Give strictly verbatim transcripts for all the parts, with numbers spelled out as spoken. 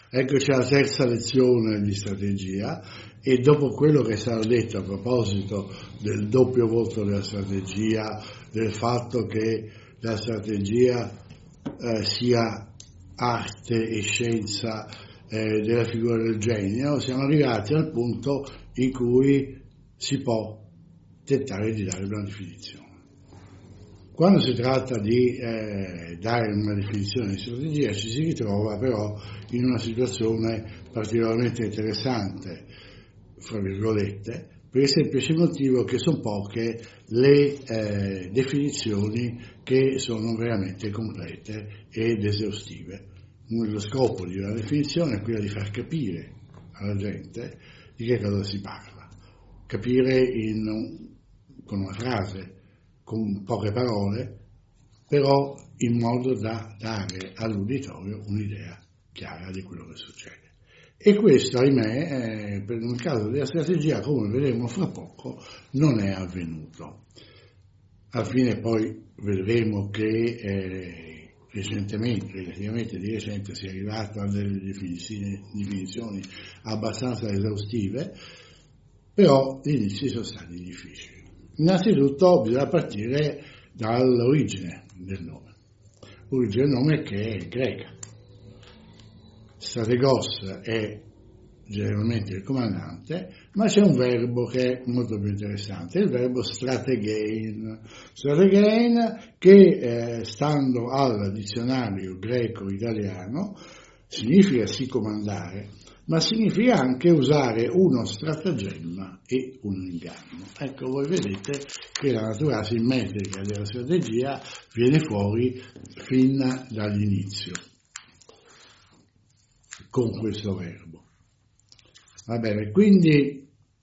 Eccoci alla terza lezione di strategia e dopo quello che sarà detto a proposito del doppio volto della strategia, del fatto che la strategia eh, sia arte e scienza eh, della figura del genio, siamo arrivati al punto in cui si può tentare di dare una definizione. Quando si tratta di eh, dare una definizione di strategia ci si ritrova però in una situazione particolarmente interessante, fra virgolette, per il semplice motivo che sono poche le eh, definizioni che sono veramente complete ed esaustive. Lo scopo di una definizione è quello di far capire alla gente di che cosa si parla, capire in, con una frase, con poche parole, però in modo da dare all'uditorio un'idea chiara di quello che succede. E questo, ahimè, eh, per nel caso della strategia, come vedremo fra poco, non è avvenuto. Alla fine poi vedremo che eh, recentemente, relativamente di recente, si è arrivato a delle definizioni, definizioni abbastanza esaustive, però gli inizi sono stati difficili. Innanzitutto bisogna partire dall'origine del nome. L'origine del nome che è greca. Strategos è generalmente il comandante, ma c'è un verbo che è molto più interessante, il verbo strategein. Strategein che, eh, stando al dizionario greco-italiano, significa sì comandare, ma significa anche usare uno stratagemma e un inganno. Ecco, voi vedete che la natura asimmetrica della strategia viene fuori fin dall'inizio con questo verbo. Va bene, quindi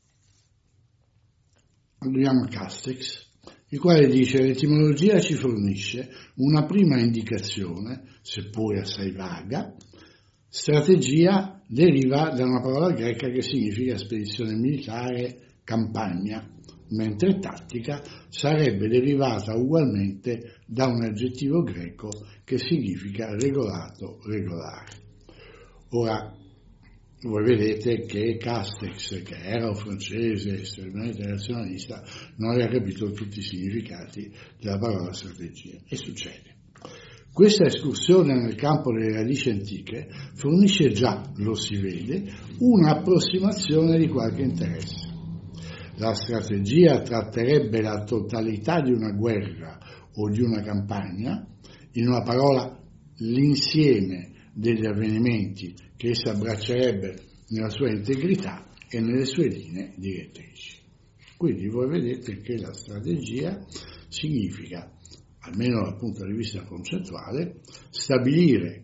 andiamo a Castex, il quale dice: l'etimologia ci fornisce una prima indicazione, seppure assai vaga. Strategia deriva da una parola greca che significa spedizione militare, campagna, mentre tattica sarebbe derivata ugualmente da un aggettivo greco che significa regolato, regolare. Ora, voi vedete che Castex, che era un francese estremamente razionalista, non aveva capito tutti i significati della parola strategia. E succede. Questa escursione nel campo delle radici antiche fornisce già, lo si vede, un'approssimazione di qualche interesse. La strategia tratterebbe la totalità di una guerra o di una campagna, in una parola l'insieme degli avvenimenti che essa abbraccerebbe nella sua integrità e nelle sue linee direttrici. Quindi voi vedete che la strategia significa, almeno dal punto di vista concettuale, stabilire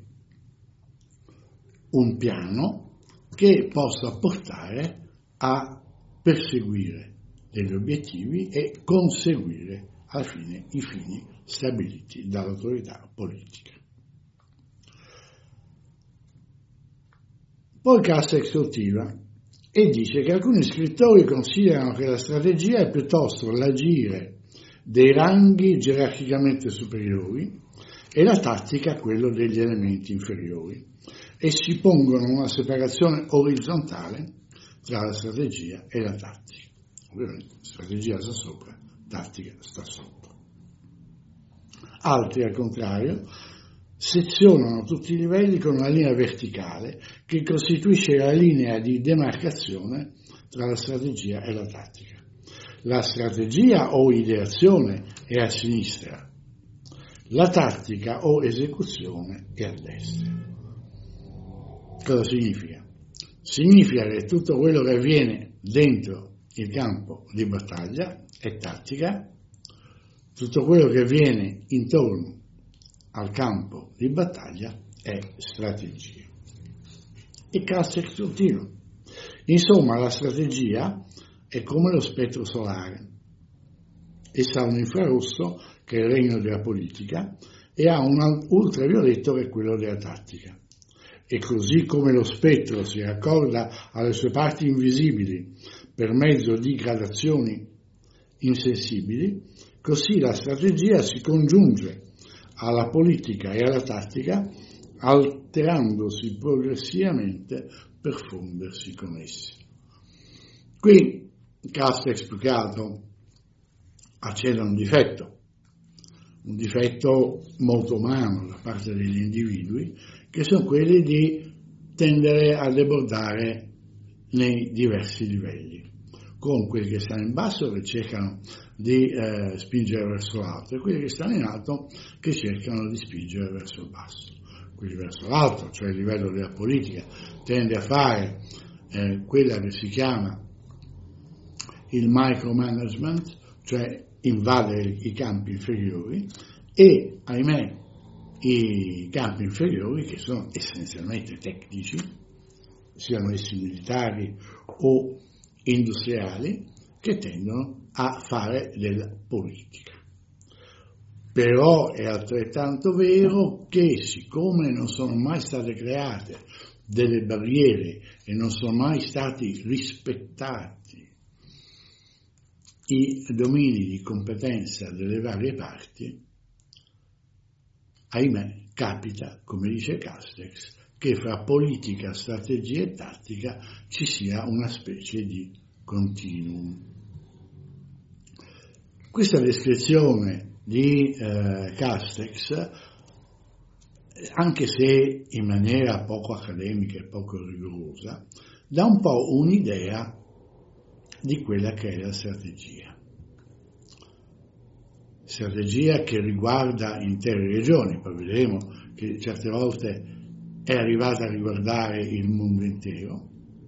un piano che possa portare a perseguire degli obiettivi e conseguire alla fine i fini stabiliti dall'autorità politica. Poi Castex continua e dice che alcuni scrittori considerano che la strategia è piuttosto l'agire dei ranghi gerarchicamente superiori e la tattica quello degli elementi inferiori, e si pongono una separazione orizzontale tra la strategia e la tattica. Ovviamente strategia sta sopra, tattica sta sotto. Altri, al contrario, sezionano tutti i livelli con una linea verticale che costituisce la linea di demarcazione tra la strategia e la tattica. La strategia o ideazione è a sinistra, la tattica o esecuzione è a destra. Cosa significa? Significa che tutto quello che avviene dentro il campo di battaglia è tattica, tutto quello che avviene intorno al campo di battaglia è strategia. E Castex continua. Insomma, la strategia è come lo spettro solare. Essa ha un infrarosso, che è il regno della politica, e ha un ultravioletto, che è quello della tattica. E così come lo spettro si raccorda alle sue parti invisibili per mezzo di gradazioni insensibili, così la strategia si congiunge alla politica e alla tattica alterandosi progressivamente per fondersi con essi. Qui Castex più che altro accede a un difetto, un difetto molto umano da parte degli individui, che sono quelli di tendere a debordare nei diversi livelli, con quelli che stanno in basso che cercano di eh, spingere verso l'alto e quelli che stanno in alto che cercano di spingere verso il basso. Quelli verso l'alto, cioè il livello della politica, tende a fare eh, quella che si chiama il micromanagement, cioè invadere i campi inferiori, e ahimè i campi inferiori, che sono essenzialmente tecnici, siano essi militari o industriali, che tendono a fare della politica. Però è altrettanto vero che, siccome non sono mai state create delle barriere e non sono mai stati rispettati i domini di competenza delle varie parti, ahimè, capita, come dice Castex, che fra politica, strategia e tattica ci sia una specie di continuum. Questa descrizione di eh, Castex, anche se in maniera poco accademica e poco rigorosa, dà un po' un'idea di quella che è la strategia. Strategia che riguarda intere regioni, poi vedremo che certe volte è arrivata a riguardare il mondo intero,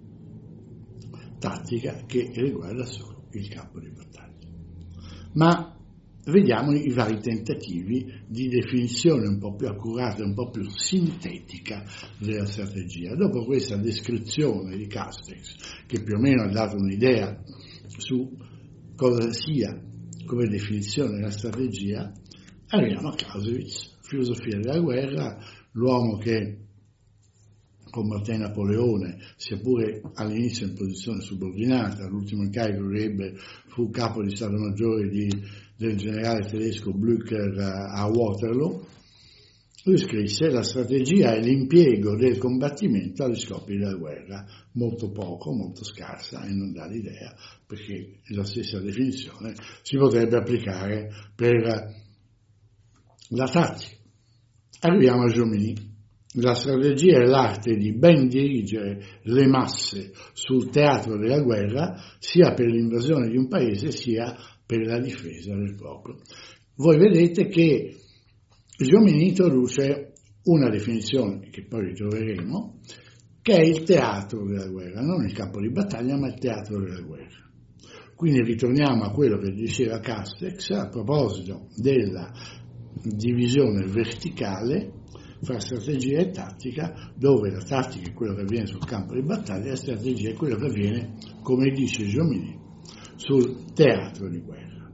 tattica che riguarda solo il campo di battaglia. Ma vediamo i vari tentativi di definizione un po' più accurata e un po' più sintetica della strategia. Dopo questa descrizione di Castex, che più o meno ha dato un'idea su cosa sia come definizione della strategia, arriviamo a Clausewitz, filosofia della guerra, l'uomo che combatté Napoleone, sia pure all'inizio in posizione subordinata, l'ultimo incarico che ebbe fu capo di Stato Maggiore di, del generale tedesco Blücher a Waterloo. Lui scrisse: la strategia è l'impiego del combattimento agli scopi della guerra, molto poco, molto scarsa e non dà l'idea, perché la stessa definizione si potrebbe applicare per la tattica. Arriviamo a Jomini. La strategia è l'arte di ben dirigere le masse sul teatro della guerra, sia per l'invasione di un paese sia per la difesa del proprio. Voi vedete che Jomini introduce una definizione, che poi ritroveremo, che è il teatro della guerra, non il campo di battaglia, ma il teatro della guerra. Quindi ritorniamo a quello che diceva Castex a proposito della divisione verticale fra strategia e tattica, dove la tattica è quello che avviene sul campo di battaglia e la strategia è quello che avviene, come dice Jomini, sul teatro di guerra.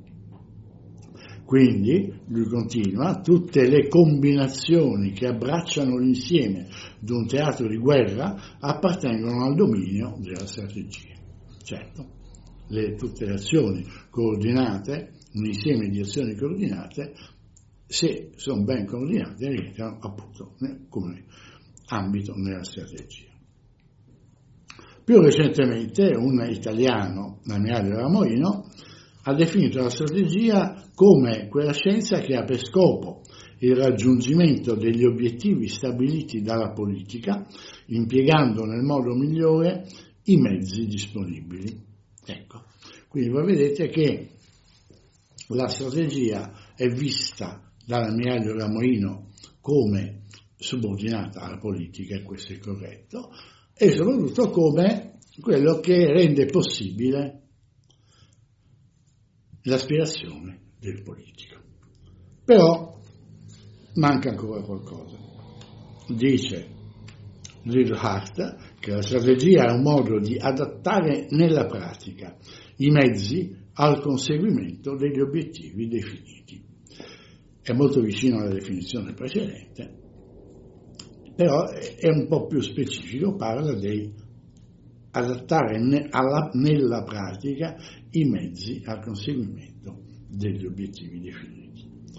Quindi, lui continua, tutte le combinazioni che abbracciano l'insieme di un teatro di guerra appartengono al dominio della strategia. Certo, le, tutte le azioni coordinate, un insieme di azioni coordinate, se sono ben coordinate, rientrano appunto come ambito nella strategia. Più recentemente un italiano, l'ammiraglio Ramoino, ha definito la strategia come quella scienza che ha per scopo il raggiungimento degli obiettivi stabiliti dalla politica, impiegando nel modo migliore i mezzi disponibili. Ecco, quindi voi vedete che la strategia è vista dall'ammiraglio Ramoino come subordinata alla politica, e questo è corretto, e soprattutto come quello che rende possibile l'aspirazione del politico. Però manca ancora qualcosa. Dice Liedhart che la strategia è un modo di adattare nella pratica i mezzi al conseguimento degli obiettivi definiti. È molto vicino alla definizione precedente, però è un po' più specifico, parla di adattare ne, alla, nella pratica i mezzi al conseguimento degli obiettivi definiti.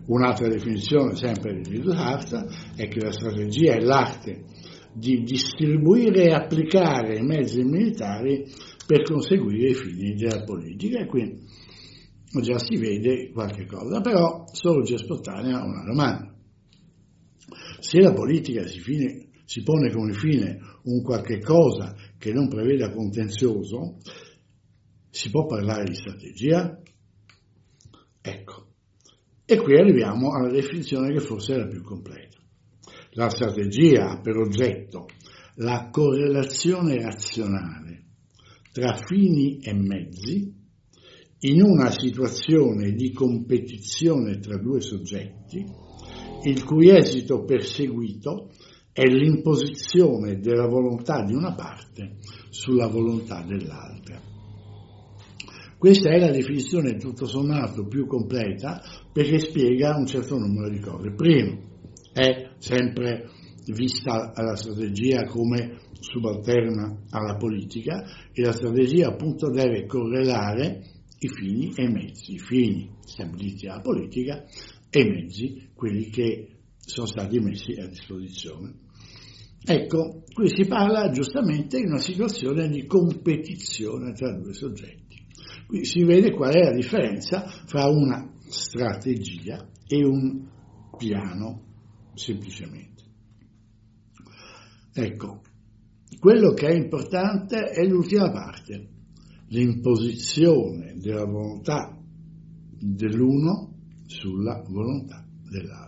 Un'altra definizione, sempre di Liudus Hartz, è che la strategia è l'arte di distribuire e applicare i mezzi militari per conseguire i fini della politica, e qui già si vede qualche cosa, però sorge spontanea una domanda. Se la politica si, fine, si pone come fine un qualche cosa che non preveda contenzioso, si può parlare di strategia? Ecco, e qui arriviamo alla definizione che forse è la più completa. La strategia ha per oggetto la correlazione razionale tra fini e mezzi in una situazione di competizione tra due soggetti, il cui esito perseguito è l'imposizione della volontà di una parte sulla volontà dell'altra. Questa è la definizione tutto sommato più completa, perché spiega un certo numero di cose. Primo, è sempre vista la strategia come subalterna alla politica, e la strategia appunto deve correlare i fini e i mezzi, i fini stabiliti dalla politica e i mezzi, quelli che sono stati messi a disposizione. Ecco, qui si parla giustamente di una situazione di competizione tra due soggetti. Qui si vede qual è la differenza fra una strategia e un piano, semplicemente. Ecco, quello che è importante è l'ultima parte, l'imposizione della volontà dell'uno sulla volontà dell'altro.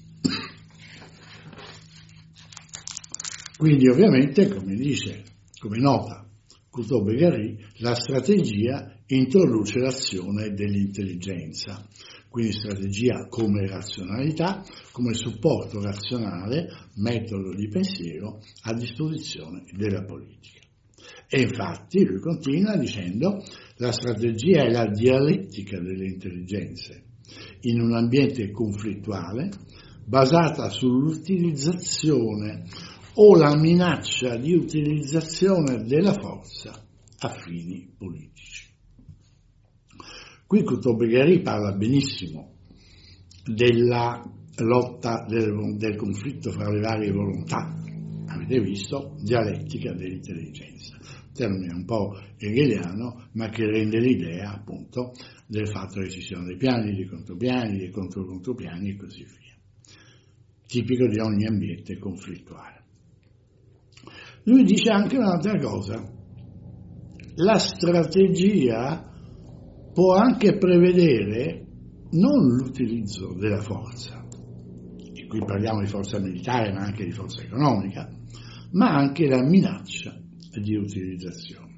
Quindi ovviamente, come dice, come nota Couto-Begary, la strategia introduce l'azione dell'intelligenza, quindi strategia come razionalità, come supporto razionale, metodo di pensiero a disposizione della politica. E infatti lui continua dicendo: la strategia è la dialettica delle intelligenze in un ambiente conflittuale basata sull'utilizzazione o la minaccia di utilizzazione della forza a fini politici. Qui Couto-Begary parla benissimo della lotta del, del conflitto fra le varie volontà. Avete visto? Dialettica dell'intelligenza. Termine un po' hegeliano, ma che rende l'idea appunto del fatto che ci siano dei piani, dei contropiani, dei controcontropiani e così via. Tipico di ogni ambiente conflittuale. Lui dice anche un'altra cosa: la strategia può anche prevedere non l'utilizzo della forza, e qui parliamo di forza militare ma anche di forza economica, ma anche la minaccia di utilizzazione.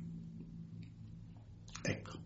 Ecco.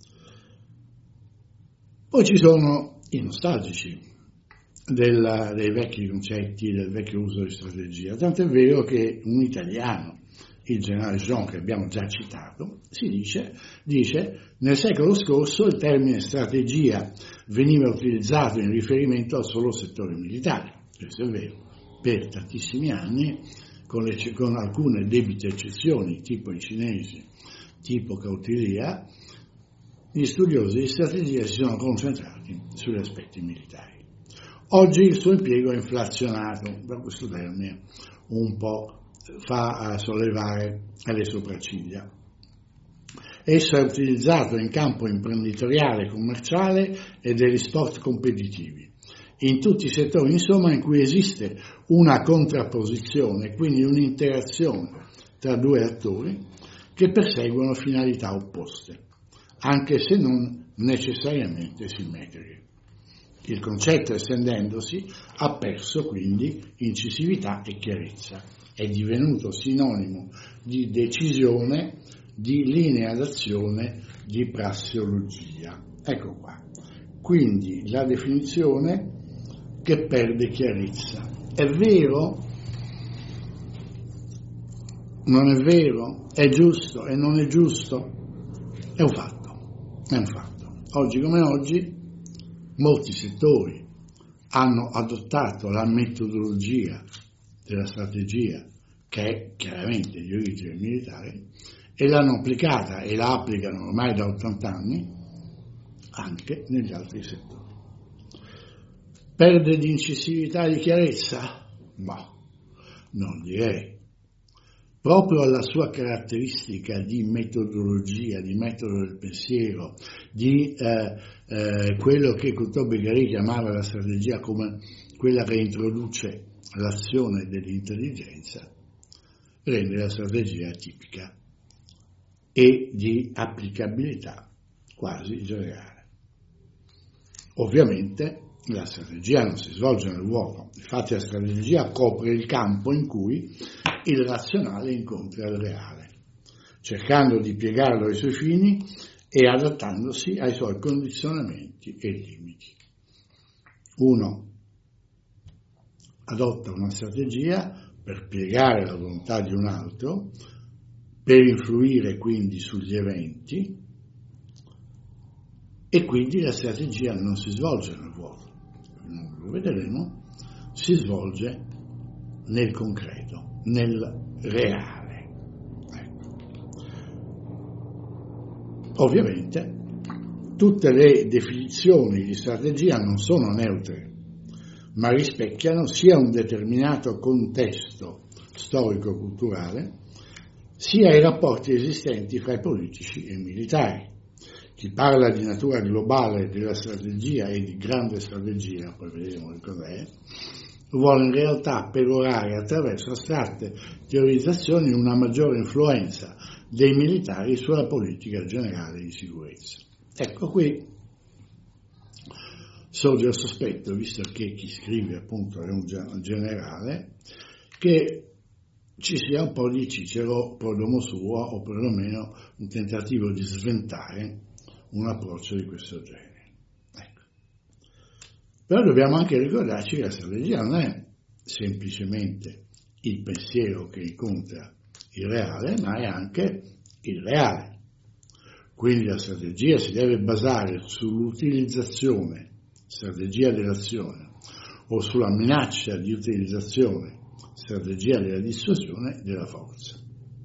Poi ci sono i nostalgici Del, dei vecchi concetti, del vecchio uso di strategia, tanto è vero che un italiano, il generale Jean, che abbiamo già citato, si dice, dice nel secolo scorso il termine strategia veniva utilizzato in riferimento al solo settore militare. Questo è vero, per tantissimi anni, con, le, con alcune debite eccezioni, tipo i cinesi, tipo Kautilya, gli studiosi di strategia si sono concentrati sugli aspetti militari. Oggi il suo impiego è inflazionato, da questo termine un po' fa sollevare le sopracciglia. Esso è utilizzato in campo imprenditoriale, commerciale e degli sport competitivi, in tutti i settori insomma in cui esiste una contrapposizione, quindi un'interazione tra due attori che perseguono finalità opposte, anche se non necessariamente simmetriche. Il concetto, estendendosi, ha perso quindi incisività e chiarezza, è divenuto sinonimo di decisione, di linea d'azione, di prassiologia. Ecco qua. Quindi la definizione che perde chiarezza. È vero? Non è vero? È giusto? E non è giusto? È un fatto. È un fatto. Oggi come oggi molti settori hanno adottato la metodologia della strategia, che è chiaramente di origine militare, e l'hanno applicata e la applicano ormai da ottanta anni anche negli altri settori. Perde di incisività e di chiarezza? No, non direi. Proprio alla sua caratteristica di metodologia, di metodo del pensiero, di eh, eh, quello che Couto-Begary chiamava la strategia come quella che introduce l'azione dell'intelligenza, rende la strategia tipica e di applicabilità quasi generale. Ovviamente la strategia non si svolge nel vuoto, infatti la strategia copre il campo in cui il razionale incontra il reale, cercando di piegarlo ai suoi fini e adattandosi ai suoi condizionamenti e limiti. Uno adotta una strategia per piegare la volontà di un altro, per influire quindi sugli eventi, e quindi la strategia non si svolge nel vuoto, non lo vedremo, si svolge nel concreto, nel reale. Ecco. Ovviamente tutte le definizioni di strategia non sono neutre, ma rispecchiano sia un determinato contesto storico-culturale, sia i rapporti esistenti fra i politici e i militari. Chi parla di natura globale della strategia e di grande strategia, poi vedremo che cos'è, vuole in realtà perorare attraverso astratte teorizzazioni una maggiore influenza dei militari sulla politica generale di sicurezza. Ecco, qui sorge il sospetto, visto che chi scrive appunto è un generale, che ci sia un po' di Cicero pro domo suo, o perlomeno un tentativo di sventare un approccio di questo genere. Ecco. Però dobbiamo anche ricordarci che la strategia non è semplicemente il pensiero che incontra il reale, ma è anche il reale. Quindi la strategia si deve basare sull'utilizzazione, strategia dell'azione, o sulla minaccia di utilizzazione, strategia della dissuasione, della forza.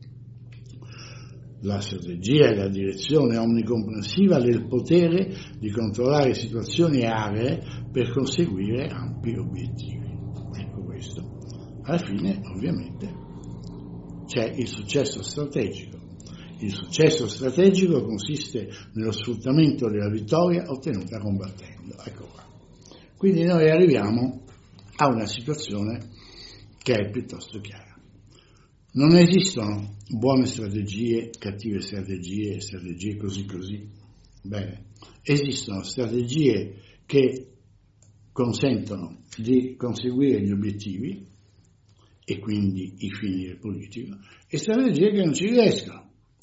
La strategia è la direzione omnicomprensiva del potere di controllare situazioni e aree per conseguire ampi obiettivi. Ecco questo. Alla fine, ovviamente, c'è il successo strategico. Il successo strategico consiste nello sfruttamento della vittoria ottenuta combattendo. Ecco qua. Quindi noi arriviamo a una situazione che è piuttosto chiara. Non esistono buone strategie, cattive strategie, strategie così così. Bene, esistono strategie che consentono di conseguire gli obiettivi e quindi i fini del politico, e strategie che non ci riescono.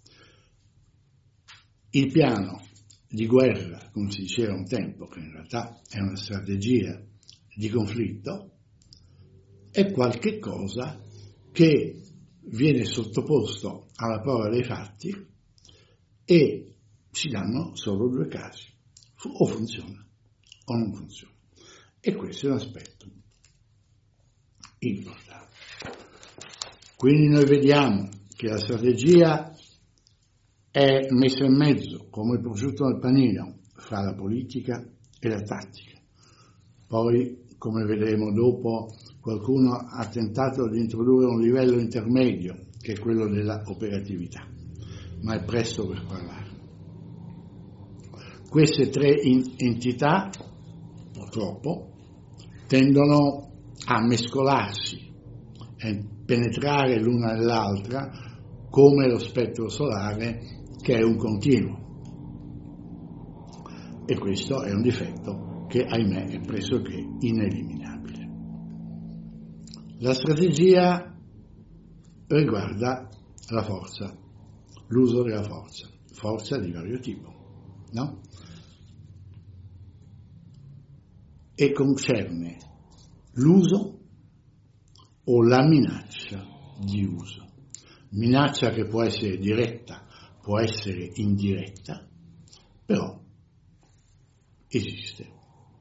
Il piano di guerra, come si diceva un tempo, che in realtà è una strategia di conflitto, è qualche cosa che viene sottoposto alla prova dei fatti e si danno solo due casi: o funziona o non funziona. E questo è un aspetto importante. Quindi noi vediamo che la strategia è messa in mezzo, come il prosciutto nel panino, fra la politica e la tattica. Poi, come vedremo dopo, qualcuno ha tentato di introdurre un livello intermedio, che è quello della operatività, ma è presto per parlare. Queste tre entità, purtroppo, tendono a mescolarsi e penetrare l'una nell'altra come lo spettro solare, che è un continuo. E questo è un difetto che, ahimè, è pressoché ineliminabile. La strategia riguarda la forza, l'uso della forza, forza di vario tipo, no? E concerne l'uso o la minaccia di uso. Minaccia che può essere diretta, può essere indiretta, però esiste.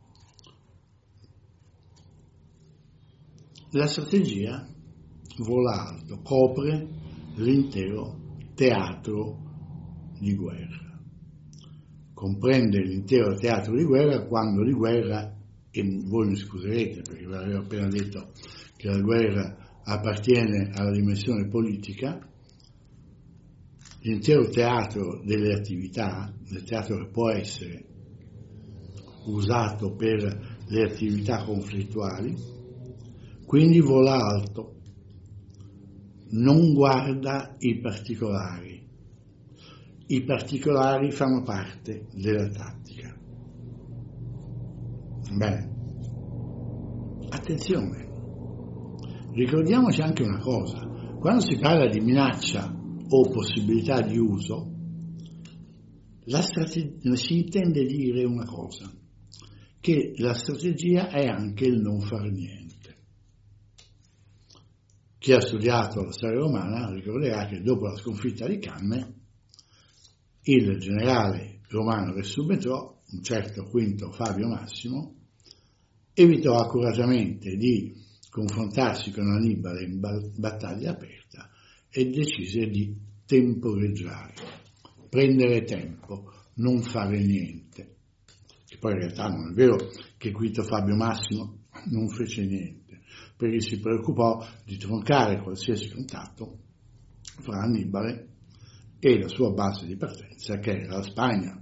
La strategia vola alto, copre l'intero teatro di guerra. Comprende l'intero teatro di guerra quando di guerra e voi mi scuserete perché vi avevo appena detto che la guerra appartiene alla dimensione politica, l'intero teatro delle attività, il teatro che può essere usato per le attività conflittuali, quindi vola alto, non guarda i particolari. I particolari fanno parte della tattica. Bene, attenzione, ricordiamoci anche una cosa, quando si parla di minaccia o possibilità di uso, la strategia, si intende dire una cosa, che la strategia è anche il non fare niente. Chi ha studiato la storia romana ricorderà che dopo la sconfitta di Canne, il generale romano che subentrò, un certo Quinto Fabio Massimo, evitò accuratamente di confrontarsi con Annibale in battaglia aperta e decise di temporeggiare, prendere tempo, non fare niente. Che poi in realtà non è vero che Quinto Fabio Massimo non fece niente, perché si preoccupò di troncare qualsiasi contatto fra Annibale e la sua base di partenza, che era la Spagna.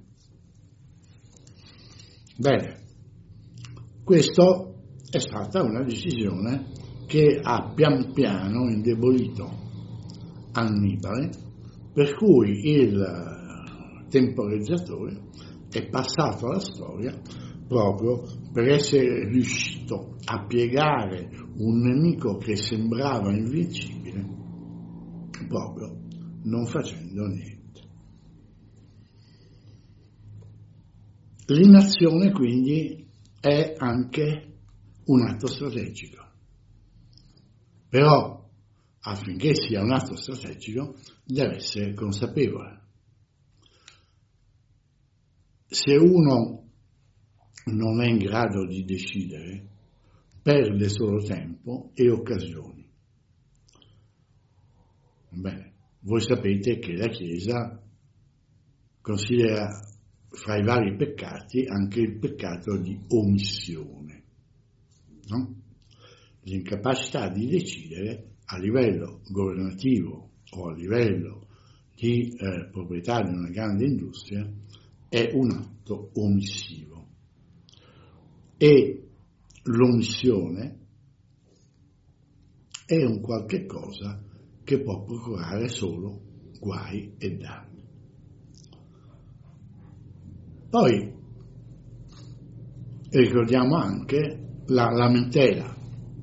Bene, questa è stata una decisione che ha pian piano indebolito Annibale, per cui il temporeggiatore è passato alla storia proprio per essere riuscito a piegare un nemico che sembrava invincibile, proprio non facendo niente. L'inazione quindi è anche un atto strategico, però affinché sia un atto strategico deve essere consapevole. Se uno non è in grado di decidere, perde solo tempo e occasioni. Bene, voi sapete che la Chiesa considera fra i vari peccati anche il peccato di omissione, no? L'incapacità di decidere a livello governativo o a livello di eh, proprietà di una grande industria è un atto omissivo. E l'omissione è un qualche cosa che può procurare solo guai e danni. Poi ricordiamo anche la lamentela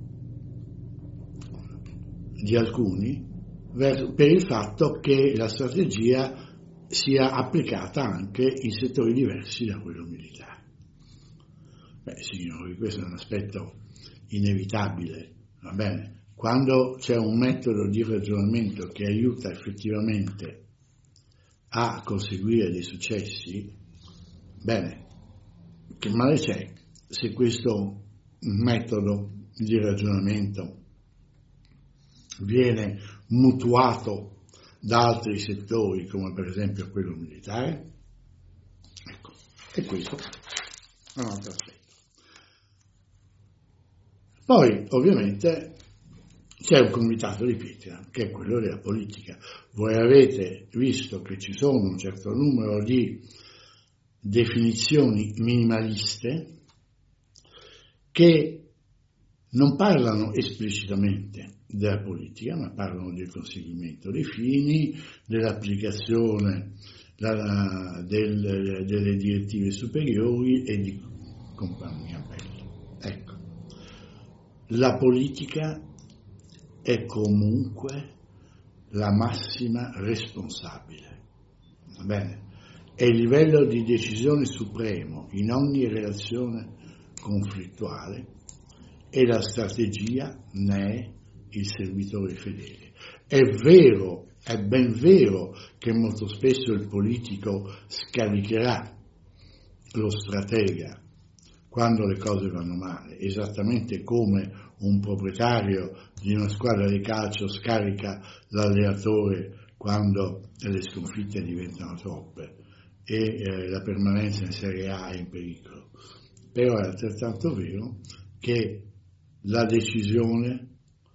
di alcuni per il fatto che la strategia sia applicata anche in settori diversi da quello militare. Beh, signori, questo è un aspetto inevitabile, va bene? Quando c'è un metodo di ragionamento che aiuta effettivamente a conseguire dei successi, bene, che male c'è se questo metodo di ragionamento viene mutuato da altri settori, come per esempio quello militare? Ecco, e questo è un altro aspetto. Poi, ovviamente, c'è un comitato di pietra, che è quello della politica. Voi avete visto che ci sono un certo numero di definizioni minimaliste che non parlano esplicitamente della politica, ma parlano del conseguimento dei fini, dell'applicazione la, del, delle direttive superiori e di compagnia bella. Ecco, la politica è comunque la massima responsabile, va bene? È il livello di decisione supremo in ogni relazione conflittuale e la strategia ne è il servitore fedele. È vero, è ben vero che molto spesso il politico scaricherà lo stratega quando le cose vanno male, esattamente come un proprietario di una squadra di calcio scarica l'allenatore quando le sconfitte diventano troppe e eh, la permanenza in Serie A è in pericolo. però è altrettanto vero che la decisione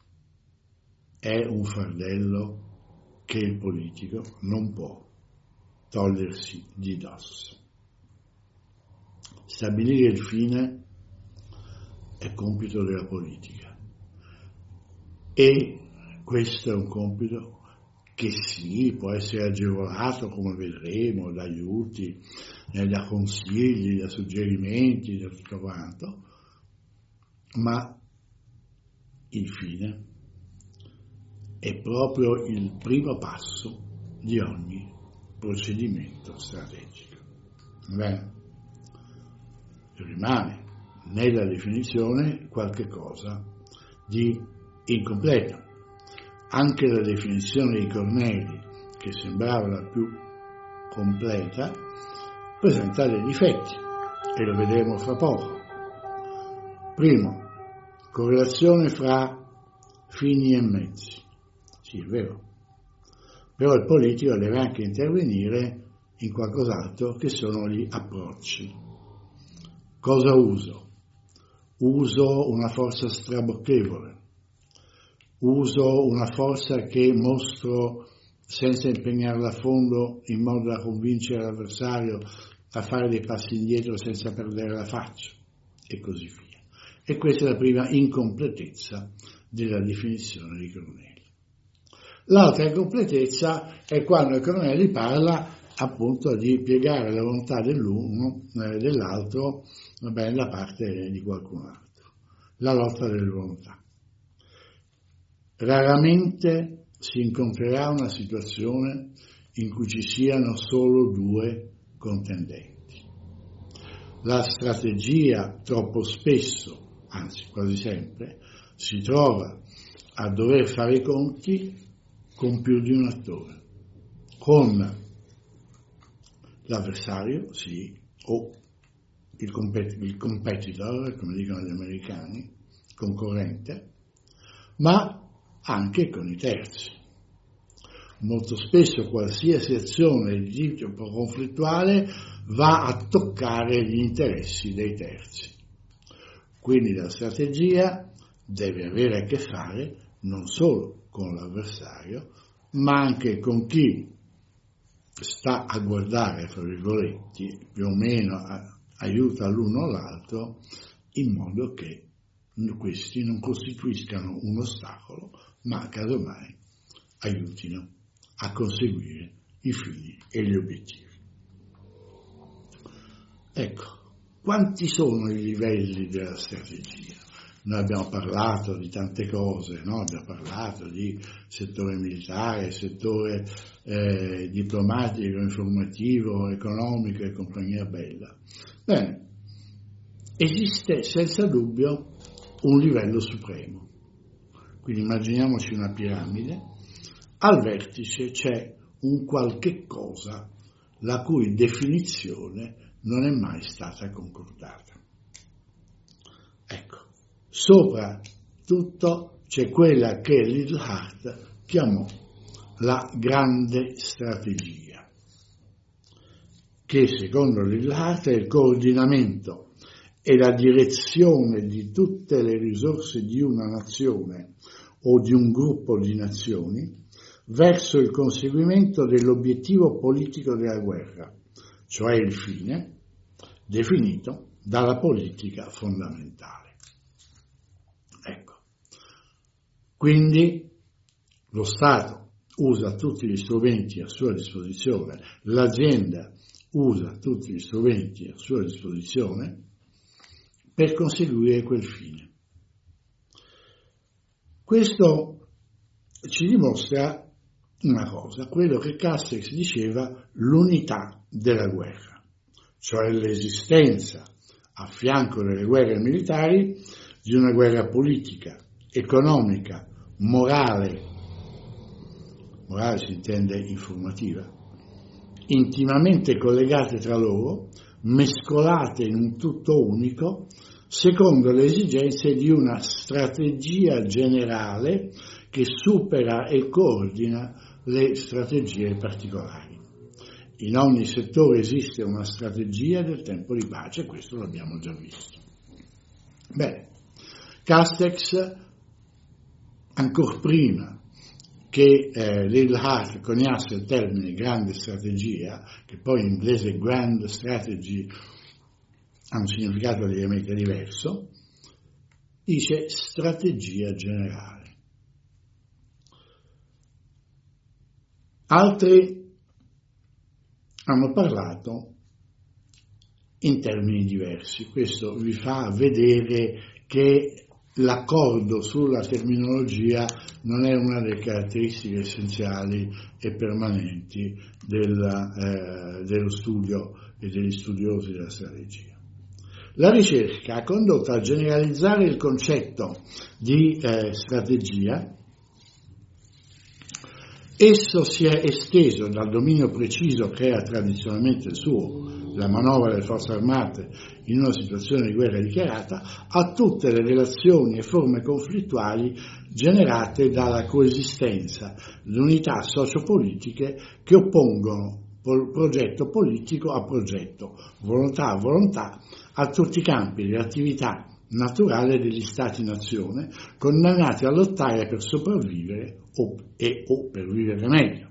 è un fardello che il politico non può togliersi di dosso. Stabilire il fine è compito della politica e questo è un compito che sì, può essere agevolato, come vedremo, da aiuti, eh, da consigli, da suggerimenti, da tutto quanto, ma il fine è proprio il primo passo di ogni procedimento strategico. Bene, rimane nella definizione qualche cosa di incompleto. Anche la definizione di Corneli, che sembrava la più completa, presenta dei difetti e lo vedremo fra poco. Primo, correlazione fra fini e mezzi. Sì, è vero. Però il politico deve anche intervenire in qualcos'altro che sono gli approcci. Cosa uso? Uso una forza strabocchevole. Uso una forza che mostro senza impegnarla a fondo in modo da convincere l'avversario a fare dei passi indietro senza perdere la faccia e così via. E questa è la prima incompletezza della definizione di Corneli. L'altra incompletezza è quando Corneli parla appunto di piegare la volontà dell'uno e dell'altro da parte di qualcun altro. La lotta delle volontà. Raramente si incontrerà una situazione in cui ci siano solo due contendenti. La strategia troppo spesso, anzi quasi sempre, si trova a dover fare i conti con più di un attore, con l'avversario, sì, o il, compet- il competitor, come dicono gli americani, concorrente, ma anche con i terzi. Molto spesso qualsiasi azione di tipo conflittuale va a toccare gli interessi dei terzi. Quindi la strategia deve avere a che fare non solo con l'avversario, ma anche con chi sta a guardare, fra virgolette, più o meno a, aiuta l'uno o l'altro, in modo che questi non costituiscano un ostacolo, ma casomai aiutino a conseguire i fini e gli obiettivi. Ecco, quanti sono i livelli della strategia? Noi abbiamo parlato di tante cose, no? Abbiamo parlato di settore militare, settore eh, diplomatico, informativo, economico e compagnia bella. Bene, esiste senza dubbio un livello supremo. Quindi immaginiamoci una piramide, al vertice c'è un qualche cosa la cui definizione non è mai stata concordata. Ecco, sopra tutto c'è quella che Liddell Hart chiamò la grande strategia, che secondo Liddell Hart è il coordinamento e la direzione di tutte le risorse di una nazione o di un gruppo di nazioni verso il conseguimento dell'obiettivo politico della guerra, cioè il fine, definito dalla politica fondamentale. Ecco, quindi lo Stato usa tutti gli strumenti a sua disposizione, l'azienda usa tutti gli strumenti a sua disposizione per conseguire quel fine. Questo ci dimostra una cosa, quello che Castex diceva, l'unità della guerra, cioè l'esistenza a fianco delle guerre militari di una guerra politica, economica, morale, morale si intende informativa, intimamente collegate tra loro, mescolate in un tutto unico, secondo le esigenze di una strategia generale che supera e coordina le strategie particolari. in ogni settore esiste una strategia del tempo di pace, questo l'abbiamo già visto. Bene, Castex, ancora prima che eh, Littleheart coniasse il termine grande strategia, che poi in inglese grand strategy ha un significato leggermente diverso, dice strategia generale. Altri hanno parlato in termini diversi. Questo vi fa vedere che l'accordo sulla terminologia non è una delle caratteristiche essenziali e permanenti della, eh, dello studio e degli studiosi della strategia. La ricerca ha condotto a generalizzare il concetto di eh, strategia. Esso si è esteso dal dominio preciso che era tradizionalmente il suo, la manovra delle forze armate in una situazione di guerra dichiarata, a tutte le relazioni e forme conflittuali generate dalla coesistenza di unità sociopolitiche che oppongono progetto politico a progetto, volontà a volontà, a tutti i campi dell'attività naturale degli Stati-nazione, condannati a lottare per sopravvivere o, e o per vivere meglio.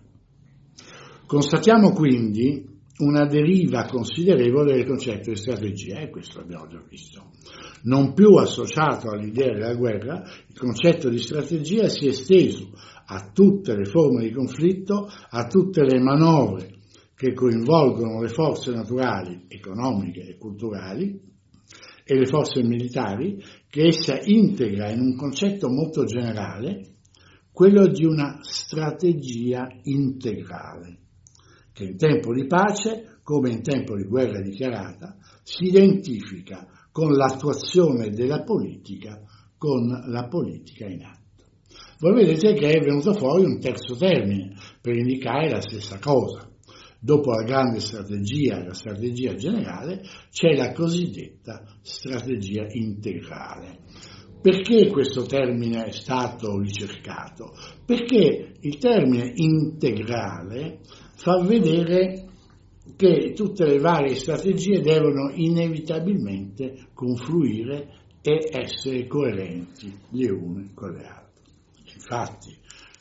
Constatiamo quindi una deriva considerevole del concetto di strategia, e questo l'abbiamo già visto. Non più associato all'idea della guerra, il concetto di strategia si è esteso a tutte le forme di conflitto, a tutte le manovre che coinvolgono le forze naturali, economiche e culturali, e le forze militari, che essa integra in un concetto molto generale, quello di una strategia integrale, che in tempo di pace, come in tempo di guerra dichiarata, si identifica con l'attuazione della politica, con la politica in atto. Voi vedete che è venuto fuori un terzo termine per indicare la stessa cosa. Dopo la grande strategia e la strategia generale c'è la cosiddetta strategia integrale. Perché questo termine è stato ricercato? Perché il termine integrale fa vedere che tutte le varie strategie devono inevitabilmente confluire e essere coerenti le une con le altre. Infatti,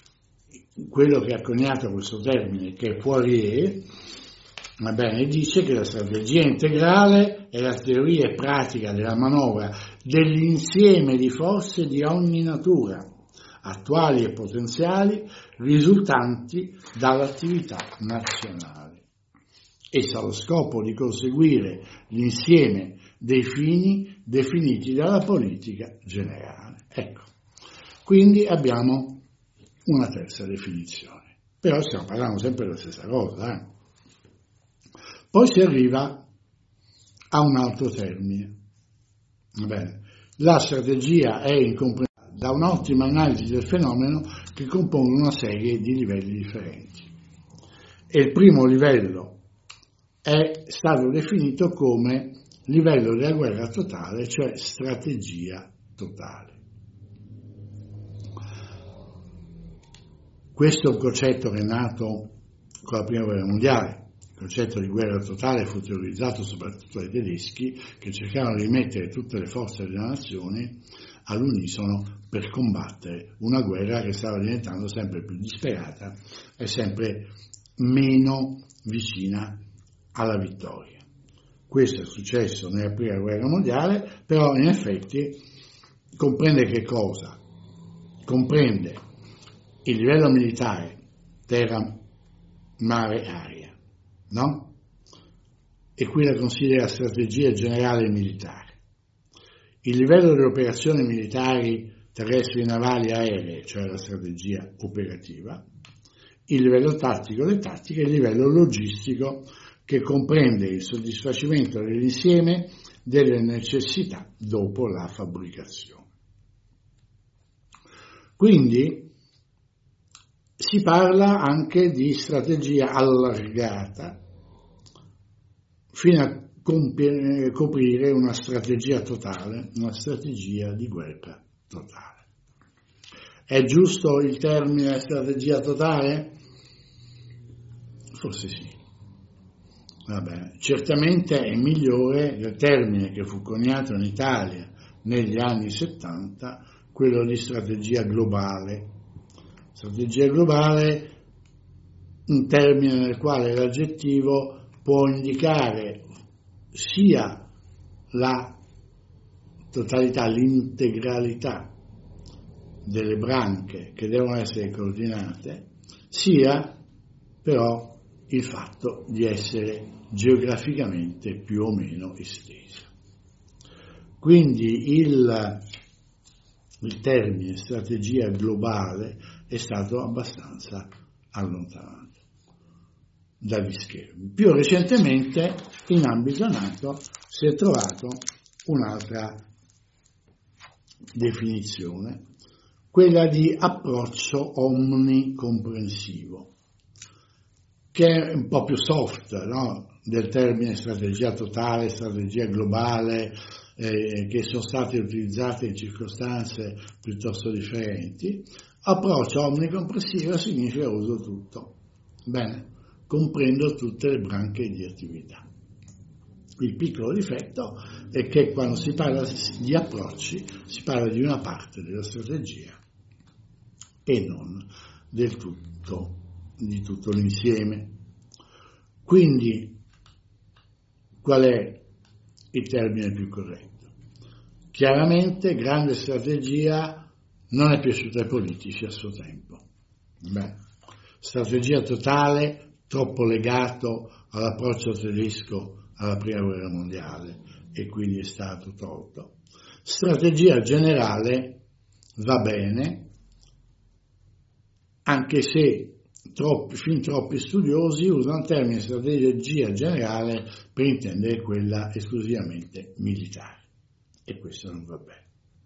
quello che ha coniato questo termine, che è Poirier, va bene, dice che la strategia integrale è la teoria e pratica della manovra dell'insieme di forze di ogni natura, attuali e potenziali, risultanti dall'attività nazionale. Essa ha lo scopo di conseguire l'insieme dei fini definiti dalla politica generale. Ecco, quindi abbiamo una terza definizione, però stiamo parlando sempre della stessa cosa. Eh? Poi si arriva a un altro termine. Va bene. La strategia è incomprensibile da un'ottima analisi del fenomeno che compone una serie di livelli differenti. E il primo livello è stato definito come livello della guerra totale, cioè strategia totale. Questo è un concetto che è nato con la prima guerra mondiale. Il concetto di guerra totale fu teorizzato soprattutto dai tedeschi, che cercavano di mettere tutte le forze delle nazioni all'unisono per combattere una guerra che stava diventando sempre più disperata e sempre meno vicina alla vittoria. Questo è successo nella prima guerra mondiale, però in effetti comprende che cosa? Comprende il livello militare, terra, mare, aria, no? E qui la considera strategia generale militare. Il livello delle operazioni militari terrestri, navali e aeree, cioè la strategia operativa, il livello tattico, le tattiche, e il livello logistico, che comprende il soddisfacimento dell'insieme delle necessità dopo la fabbricazione. Quindi si parla anche di strategia allargata fino a compiere, coprire una strategia totale, una strategia di guerra totale. È giusto il termine strategia totale? Forse sì. Vabbè, certamente è migliore il termine che fu coniato in Italia negli anni settanta, quello di strategia globale. Strategia globale, un termine nel quale l'aggettivo può indicare sia la totalità, l'integralità delle branche che devono essere coordinate, sia però il fatto di essere geograficamente più o meno estesa. Quindi il, il termine strategia globale è stato abbastanza allontanato dagli schermi. Più recentemente in ambito NATO si è trovato un'altra definizione, quella di approccio omnicomprensivo, che è un po' più soft, no? Del termine strategia totale, strategia globale, eh, che sono state utilizzate in circostanze piuttosto differenti. Approccio omnicomprensivo significa uso tutto, bene, comprendo tutte le branche di attività. Il piccolo difetto è che quando si parla di approcci si parla di una parte della strategia e non del tutto, di tutto l'insieme. Quindi qual è il termine più corretto? Chiaramente grande strategia non è piaciuta ai politici a suo tempo. Beh, strategia totale troppo legato all'approccio tedesco alla prima guerra mondiale e quindi è stato tolto. Strategia generale va bene, anche se troppi, fin troppi studiosi usano il termine strategia generale per intendere quella esclusivamente militare, e questo non va bene.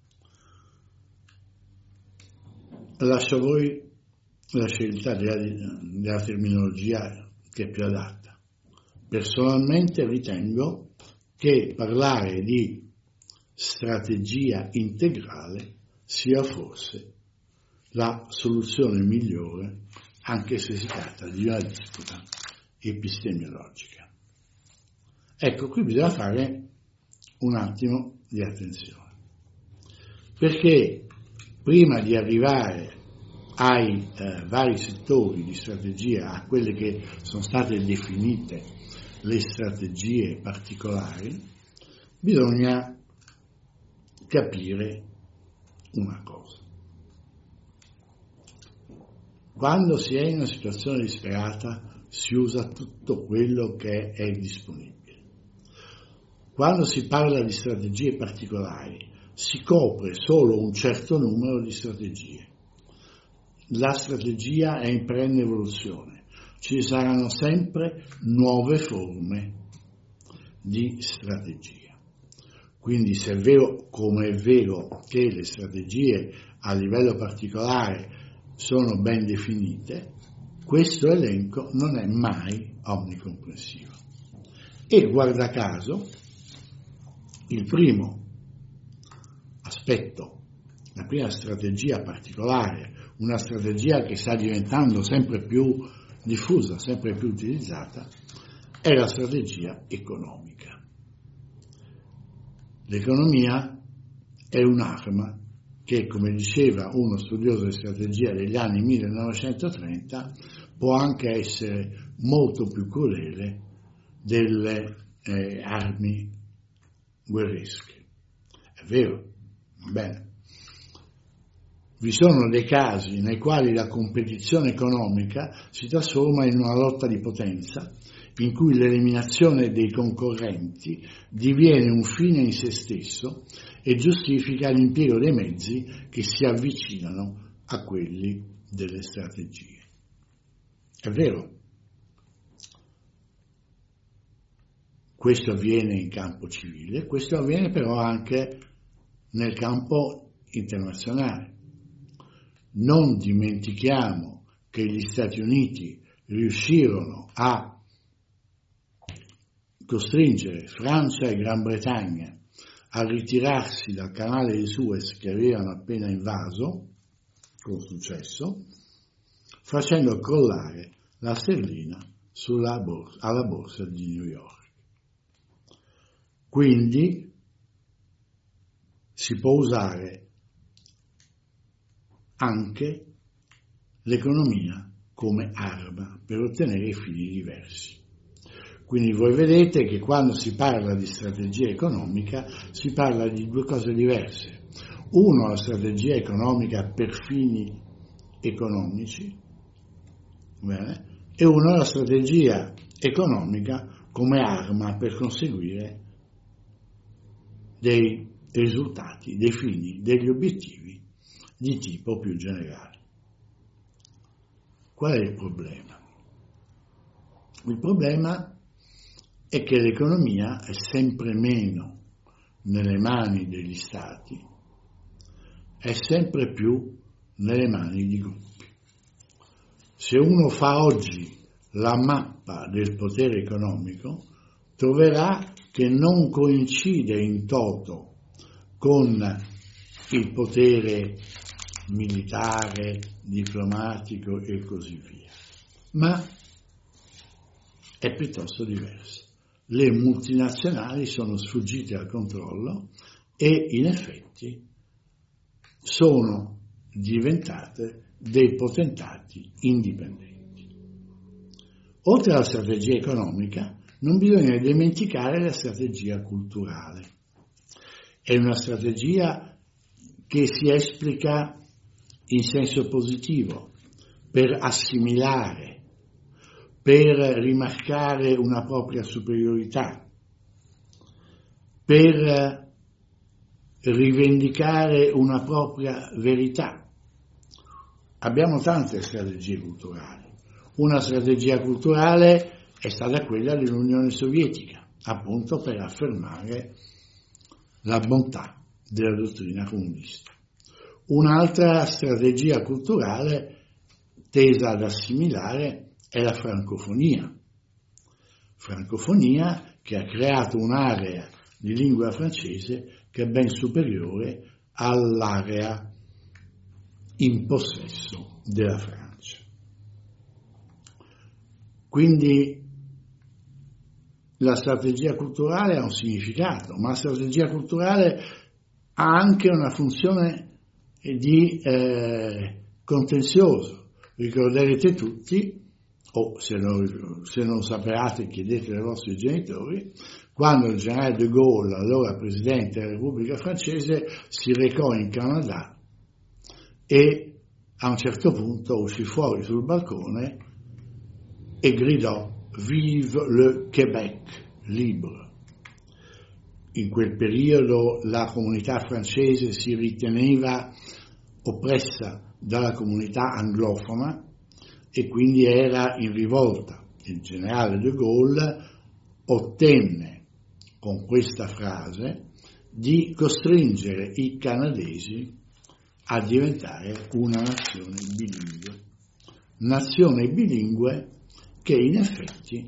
Lascio a voi la scelta della, della terminologia che è più adatta. Personalmente ritengo che parlare di strategia integrale sia forse la soluzione migliore, anche se si tratta di una disputa epistemologica. Ecco, qui bisogna fare un attimo di attenzione, perché prima di arrivare ai eh, vari settori di strategia, a quelle che sono state definite le strategie particolari, bisogna capire una cosa. Quando si è in una situazione disperata si usa tutto quello che è disponibile. Quando si parla di strategie particolari si copre solo un certo numero di strategie. La strategia è in perenne evoluzione, ci saranno sempre nuove forme di strategia. Quindi se è vero, come è vero, che le strategie a livello particolare sono ben definite, questo elenco non è mai omnicomprensivo. E guarda caso, il primo aspetto, la prima strategia particolare, una strategia che sta diventando sempre più diffusa, sempre più utilizzata, è la strategia economica. L'economia è un'arma che, come diceva uno studioso di strategia degli anni millenovecentotrenta, può anche essere molto più crudele delle eh, armi guerresche. È vero, bene. Vi sono dei casi nei quali la competizione economica si trasforma in una lotta di potenza, in cui l'eliminazione dei concorrenti diviene un fine in se stesso e giustifica l'impiego dei mezzi che si avvicinano a quelli delle strategie. È vero. Questo avviene in campo civile, questo avviene però anche nel campo internazionale. Non dimentichiamo che gli Stati Uniti riuscirono a costringere Francia e Gran Bretagna a ritirarsi dal canale di Suez che avevano appena invaso, con successo, facendo crollare la sterlina sulla borsa, alla borsa di New York. Quindi si può usare anche l'economia come arma per ottenere fini diversi. Quindi voi vedete che quando si parla di strategia economica si parla di due cose diverse. Uno, la strategia economica per fini economici, bene? E uno, la strategia economica come arma per conseguire dei risultati, dei fini, degli obiettivi di tipo più generale. Qual è il problema? Il problema è che l'economia è sempre meno nelle mani degli stati, è sempre più nelle mani di gruppi. Se uno fa oggi la mappa del potere economico, troverà che non coincide in toto con il potere militare, diplomatico e così via, ma è piuttosto diverso. Le multinazionali sono sfuggite al controllo e in effetti sono diventate dei potentati indipendenti. Oltre alla strategia economica, non bisogna dimenticare la strategia culturale. È una strategia che si esplica in senso positivo, per assimilare, per rimarcare una propria superiorità, per rivendicare una propria verità. Abbiamo tante strategie culturali. Una strategia culturale è stata quella dell'Unione Sovietica, appunto per affermare la bontà della dottrina comunista. Un'altra strategia culturale tesa ad assimilare è la francofonia. Francofonia che ha creato un'area di lingua francese che è ben superiore all'area in possesso della Francia. Quindi la strategia culturale ha un significato, ma la strategia culturale ha anche una funzione di eh, contenzioso. Ricorderete tutti, o se non, se non sapevate chiedete ai vostri genitori, quando il generale de Gaulle, allora presidente della Repubblica Francese, si recò in Canada e a un certo punto uscì fuori sul balcone e gridò «Vive le Québec libre». In quel periodo la comunità francese si riteneva oppressa dalla comunità anglofona e quindi era in rivolta. Il generale de Gaulle ottenne con questa frase di costringere i canadesi a diventare una nazione bilingue. Nazione bilingue che in effetti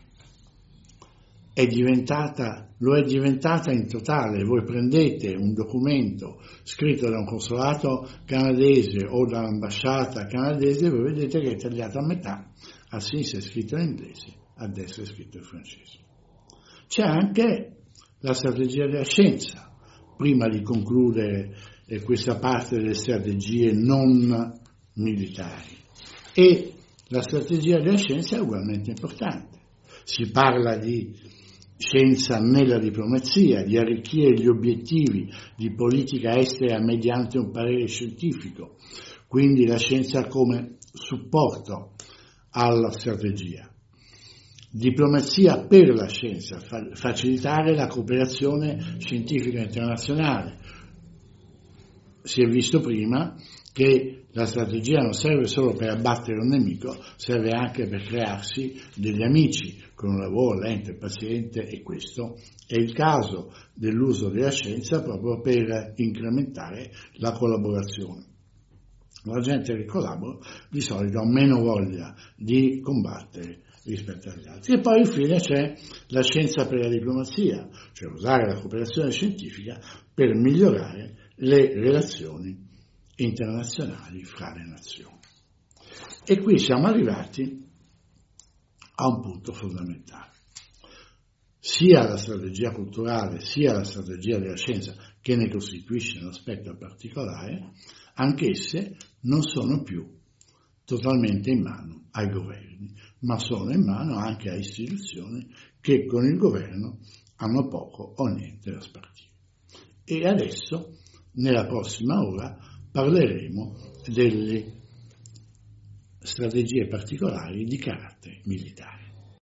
è diventata, lo è diventata in totale. Voi prendete un documento scritto da un consolato canadese o dall'ambasciata canadese, voi vedete che è tagliato a metà, a sinistra è scritto in inglese, a destra è scritto in francese. C'è anche la strategia della scienza, prima di concludere eh, questa parte delle strategie non militari, e la strategia della scienza è ugualmente importante. Si parla di scienza nella diplomazia, di arricchire gli obiettivi di politica estera mediante un parere scientifico, quindi la scienza come supporto alla strategia. Diplomazia per la scienza, fa- facilitare la cooperazione scientifica internazionale. Si è visto prima che la strategia non serve solo per abbattere un nemico, serve anche per crearsi degli amici con un lavoro lento e paziente, e questo è il caso dell'uso della scienza proprio per incrementare la collaborazione. La gente che collabora di solito ha meno voglia di combattere rispetto agli altri. E poi infine c'è la scienza per la diplomazia, cioè usare la cooperazione scientifica per migliorare le relazioni internazionali fra le nazioni. E qui siamo arrivati a un punto fondamentale. Sia la strategia culturale, sia la strategia della scienza, che ne costituisce un aspetto particolare, anch'esse non sono più totalmente in mano ai governi, ma sono in mano anche a istituzioni che con il governo hanno poco o niente da spartire. E adesso, nella prossima ora, parleremo delle strategie particolari di carattere militare.